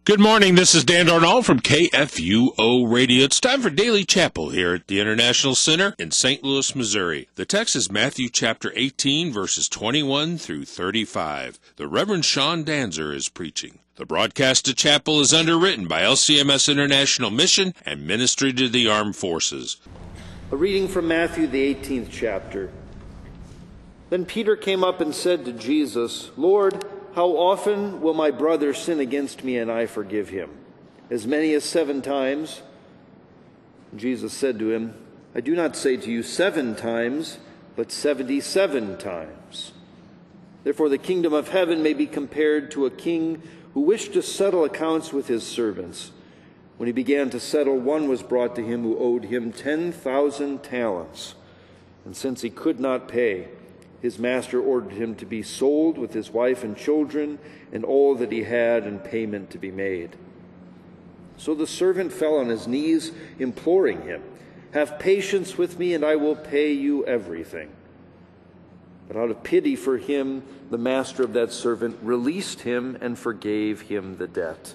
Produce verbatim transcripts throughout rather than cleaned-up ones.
Good morning, this is Dan Darnall from K F U O Radio. It's time for Daily Chapel here at the International Center in Saint Louis, Missouri. The text is Matthew chapter eighteen, verses twenty-one through thirty-five. The Reverend Sean Danzer is preaching. The broadcast to chapel is underwritten by L C M S International Mission and Ministry to the Armed Forces. A reading from Matthew, the eighteenth chapter. Then Peter came up and said to Jesus, "Lord, how often will my brother sin against me and I forgive him? As many as seven times?" And Jesus said to him, "I do not say to you seven times, but seventy-seven times. Therefore the kingdom of heaven may be compared to a king who wished to settle accounts with his servants. When he began to settle, one was brought to him who owed him ten thousand talents. And since he could not pay, his master ordered him to be sold with his wife and children and all that he had, and payment to be made. So the servant fell on his knees, imploring him, 'Have patience with me, and I will pay you everything.' But out of pity for him, the master of that servant released him and forgave him the debt.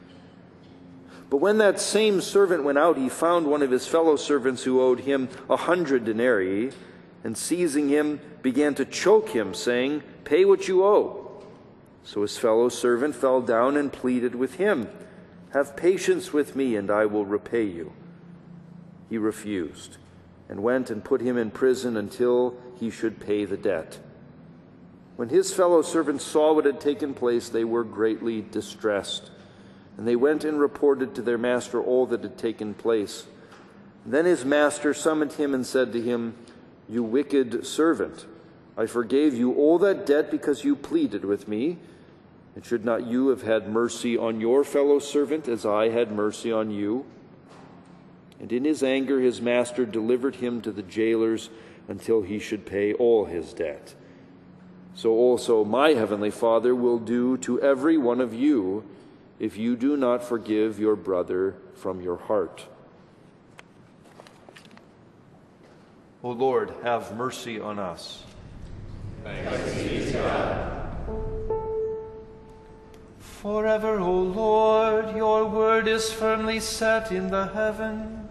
But when that same servant went out, he found one of his fellow servants who owed him a hundred denarii, and seizing him, began to choke him, saying, 'Pay what you owe.' So his fellow servant fell down and pleaded with him, 'Have patience with me, and I will repay you.' He refused, and went and put him in prison until he should pay the debt. When his fellow servants saw what had taken place, they were greatly distressed, and they went and reported to their master all that had taken place. Then his master summoned him and said to him, 'You wicked servant, I forgave you all that debt because you pleaded with me. And should not you have had mercy on your fellow servant as I had mercy on you?' And in his anger his master delivered him to the jailers until he should pay all his debt. So also my heavenly Father will do to every one of you if you do not forgive your brother from your heart." O Lord, have mercy on us. Thanks be to God. Forever, O Lord, your word is firmly set in the heavens.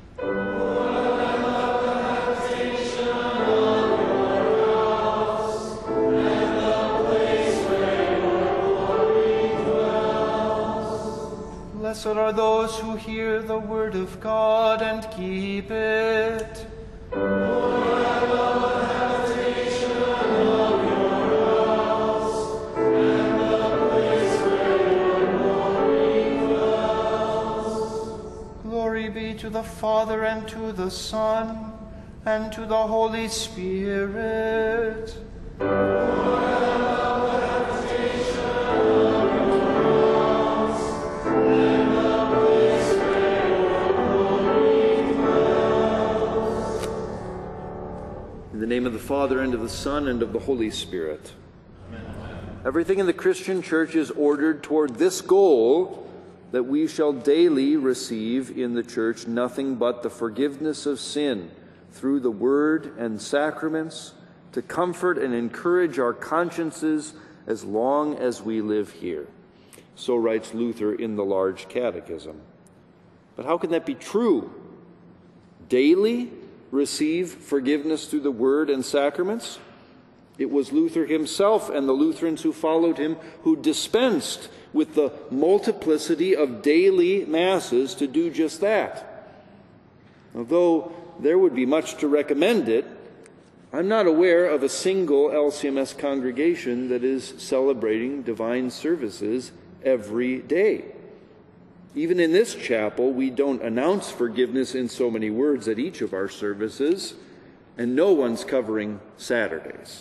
Blessed are those who hear the word of God and keep it. Lord, I love the habitation of your house, and the place where your glory dwells. Glory be to the Father, and to the Son, and to the Holy Spirit. Lord, I love the habitation of your house, and the place where your glory dwells. In the name of the Father, and of the Son, and of the Holy Spirit. Amen. Everything in the Christian church is ordered toward this goal, that we shall daily receive in the church nothing but the forgiveness of sin through the word and sacraments, to comfort and encourage our consciences as long as we live here. So writes Luther in the Large Catechism. But how can that be true? Daily receive forgiveness through the word and sacraments? It was Luther himself and the Lutherans who followed him who dispensed with the multiplicity of daily masses to do just that. Although there would be much to recommend it, I'm not aware of a single L C M S congregation that is celebrating divine services every day. Even in this chapel, we don't announce forgiveness in so many words at each of our services, and no one's covering Saturdays.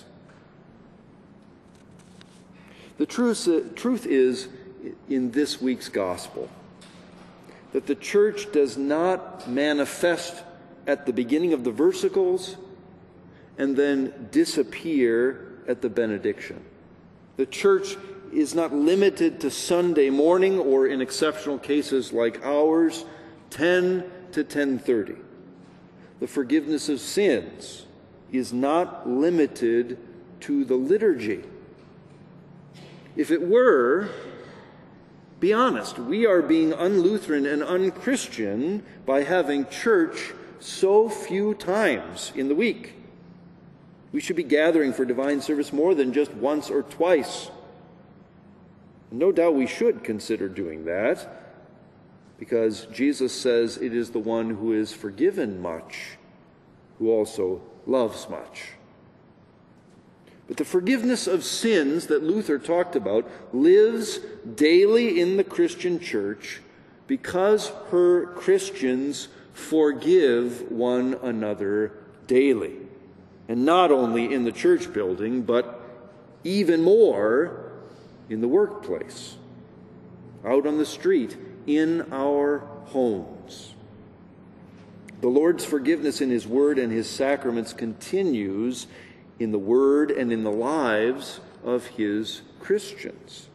The truth, uh, truth is in this week's gospel that the church does not manifest at the beginning of the versicles and then disappear at the benediction. The church is not limited to Sunday morning, or in exceptional cases like ours, ten to ten thirty. The forgiveness of sins is not limited to the liturgy. If it were, Be honest, we are being un-Lutheran and un-Christian by having church so few times in the week. We should be gathering for divine service more than just once or twice. No doubt we should consider doing that, because Jesus says it is the one who is forgiven much who also loves much. But the forgiveness of sins that Luther talked about lives daily in the Christian church because her Christians forgive one another daily. And not only in the church building, but even more in the workplace, out on the street, in our homes. The Lord's forgiveness in His Word and His sacraments continues in the Word and in the lives of His Christians.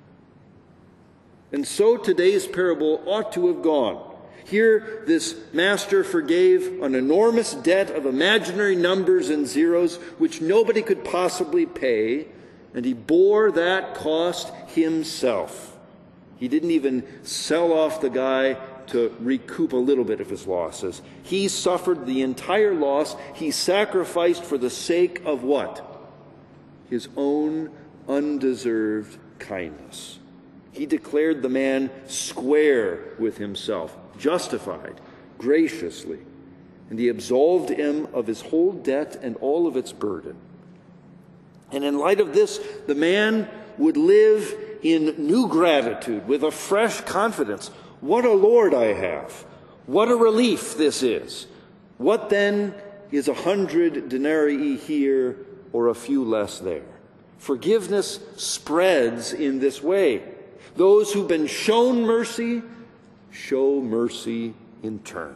And so today's parable ought to have gone. Here, this master forgave an enormous debt of imaginary numbers and zeros which nobody could possibly pay, and he bore that cost himself. He didn't even sell off the guy to recoup a little bit of his losses. He suffered the entire loss. He sacrificed for the sake of what? His own undeserved kindness. He declared the man square with himself, justified, graciously, and he absolved him of his whole debt and all of its burden. And in light of this, the man would live in new gratitude, with a fresh confidence. What a Lord I have! What a relief this is! What then is a hundred denarii here or a few less there? Forgiveness spreads in this way. Those who've been shown mercy show mercy in turn.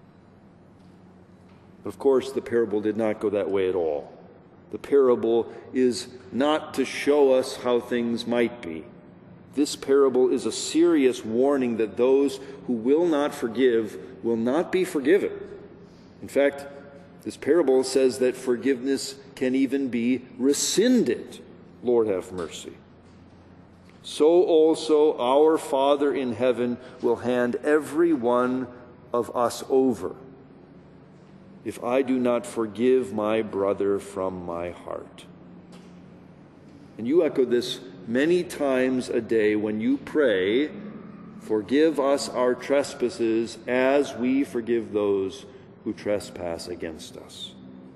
But of course, the parable did not go that way at all. The parable is not to show us how things might be. This parable is a serious warning that those who will not forgive will not be forgiven. In fact, this parable says that forgiveness can even be rescinded. Lord have mercy. So also our Father in heaven will hand every one of us over if I do not forgive my brother from my heart. And you echo this many times a day when you pray, forgive us our trespasses as we forgive those who trespass against us.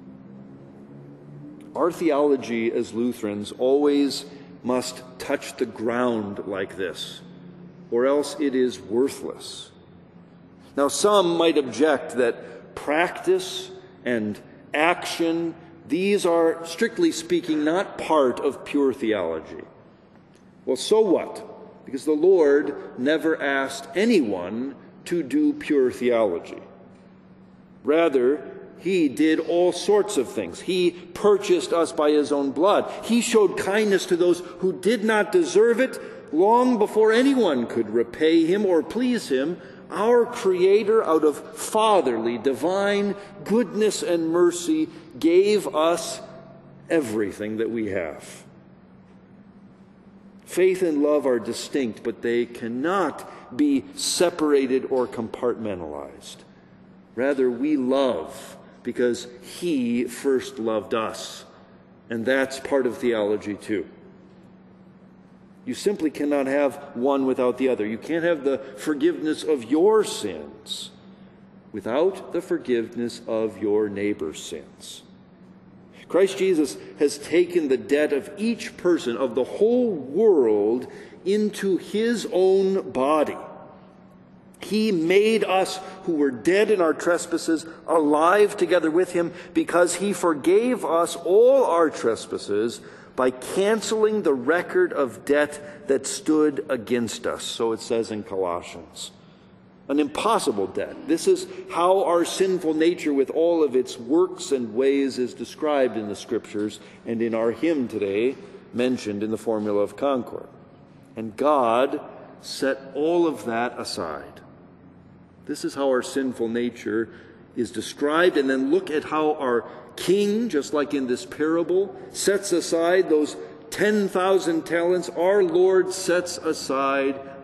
Our theology as Lutherans always must touch the ground like this, or else it is worthless. Now, some might object that practice and action, these are, strictly speaking, not part of pure theology. Well, so what? Because the Lord never asked anyone to do pure theology. Rather, He did all sorts of things. He purchased us by His own blood. He showed kindness to those who did not deserve it long before anyone could repay Him or please Him. Our Creator, out of fatherly, divine goodness and mercy, gave us everything that we have. Faith and love are distinct, but they cannot be separated or compartmentalized. Rather, we love because He first loved us. And that's part of theology too. You simply cannot have one without the other. You can't have the forgiveness of your sins without the forgiveness of your neighbor's sins. Christ Jesus has taken the debt of each person, of the whole world, into His own body. He made us who were dead in our trespasses alive together with Him because He forgave us all our trespasses by canceling the record of debt that stood against us. So it says in Colossians. An impossible debt. This is how our sinful nature with all of its works and ways is described in the Scriptures and in our hymn today mentioned in the Formula of Concord. And God set all of that aside. This is how our sinful nature is described. And then look at how our King, just like in this parable, sets aside those ten thousand talents. Our Lord sets aside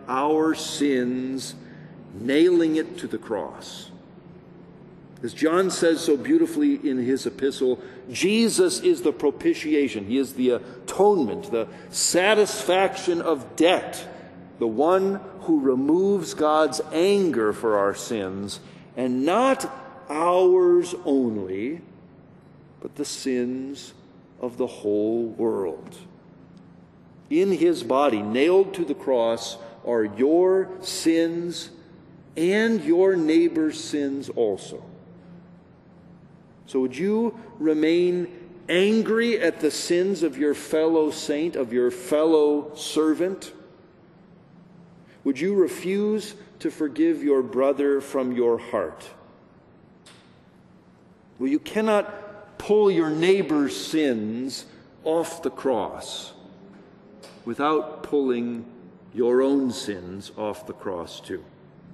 our sins, nailing it to the cross. As John says so beautifully in his epistle, Jesus is the propitiation. He is the atonement, the satisfaction of debt, the one who removes God's anger for our sins, and not ours only, but the sins of the whole world. In his body, nailed to the cross, are your sins and your neighbor's sins also. So would you remain angry at the sins of your fellow saint, of your fellow servant? Would you refuse to forgive your brother from your heart? Well, you cannot pull your neighbor's sins off the cross without pulling your own sins off the cross too.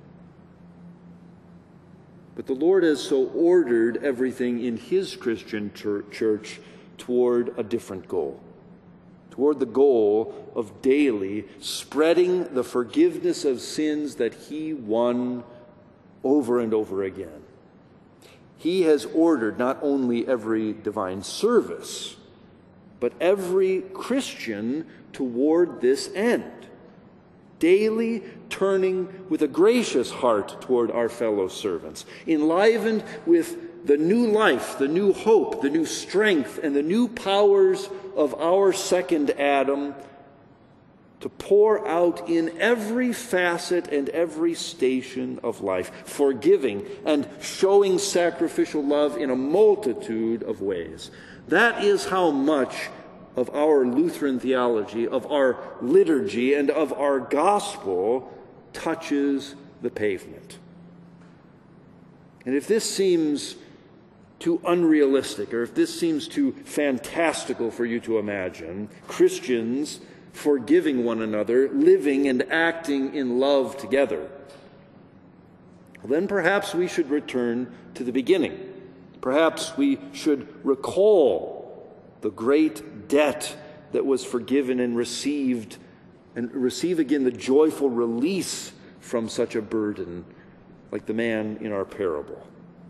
But the Lord has so ordered everything in his Christian church toward a different goal. Toward the goal of daily spreading the forgiveness of sins that he won over and over again. He has ordered not only every divine service, but every Christian toward this end. Daily turning with a gracious heart toward our fellow servants, enlivened with the new life, the new hope, the new strength, and the new powers of our second Adam to pour out in every facet and every station of life, forgiving and showing sacrificial love in a multitude of ways. That is how much of our Lutheran theology, of our liturgy, and of our gospel touches the pavement. And if this seems too unrealistic, or if this seems too fantastical for you to imagine, Christians forgiving one another, living and acting in love together, well, then perhaps we should return to the beginning. Perhaps we should recall the great debt that was forgiven and received, and receive again the joyful release from such a burden, like the man in our parable.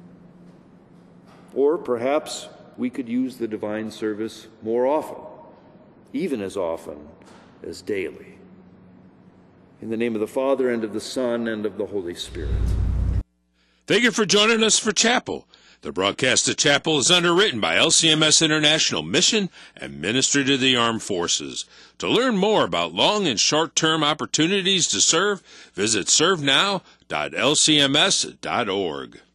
Or perhaps we could use the divine service more often, even as often as daily. In the name of the Father, and of the Son, and of the Holy Spirit. Thank you for joining us for Chapel. The broadcast of Chapel is underwritten by L C M S International Mission and Ministry to the Armed Forces. To learn more about long and short-term opportunities to serve, visit serve now dot L C M S dot org.